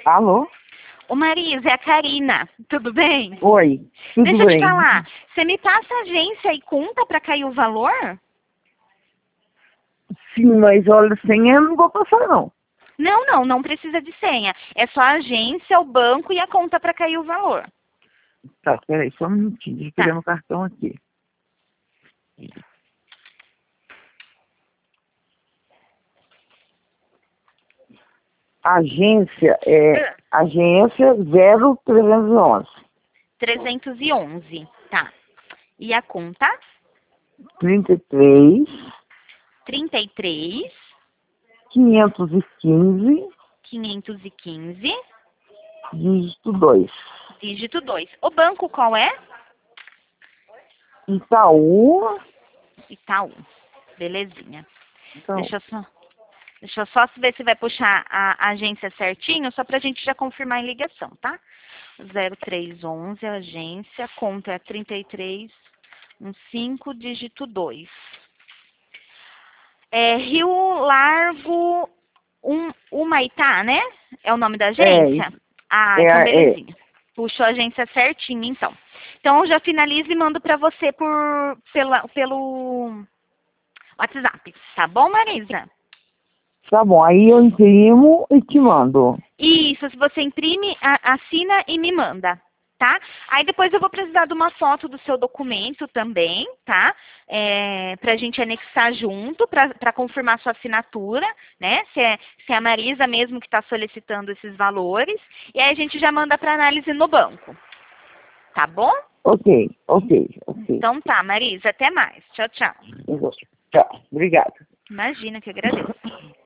Alô? Ô Marisa, é a Karina, tudo bem? Oi, tudo Deixa eu te bem? falar, você me passa a agência e conta pra cair o valor? Sim, mas olha, senha eu não vou passar não. Não precisa de senha. É só a agência, o banco e a conta pra cair o valor. Tá, peraí, só um minutinho, deixa eu pegar Tá. meu cartão aqui. Agência é agência 0311 311, tá. E a conta? 33 33 515 515, dígito 2. dígito 2. O banco qual é? Itaú. Itaú. Belezinha. Itaú. Deixa eu só ver se vai puxar a agência certinho, só pra gente já confirmar em ligação, tá? 0311, agência, conta é 3315, dígito 2. É Rio Largo Humaitá, né? É o nome da agência? Ah, então É. belezinha. Puxou a agência certinho, então. Então eu já finalizo e mando pra você pelo WhatsApp, tá bom, Marisa? Tá bom, aí eu imprimo e te mando. Isso, se você imprime, assina e me manda, tá? Aí depois eu vou precisar de uma foto do seu documento também, tá? Pra gente anexar junto, pra confirmar sua assinatura, né? Se é a Marisa mesmo que está solicitando esses valores. E aí a gente já manda para análise no banco, tá bom? Ok. Então tá, Marisa, até mais. Tchau, tchau. Tchau, obrigado. Imagina que eu agradeço.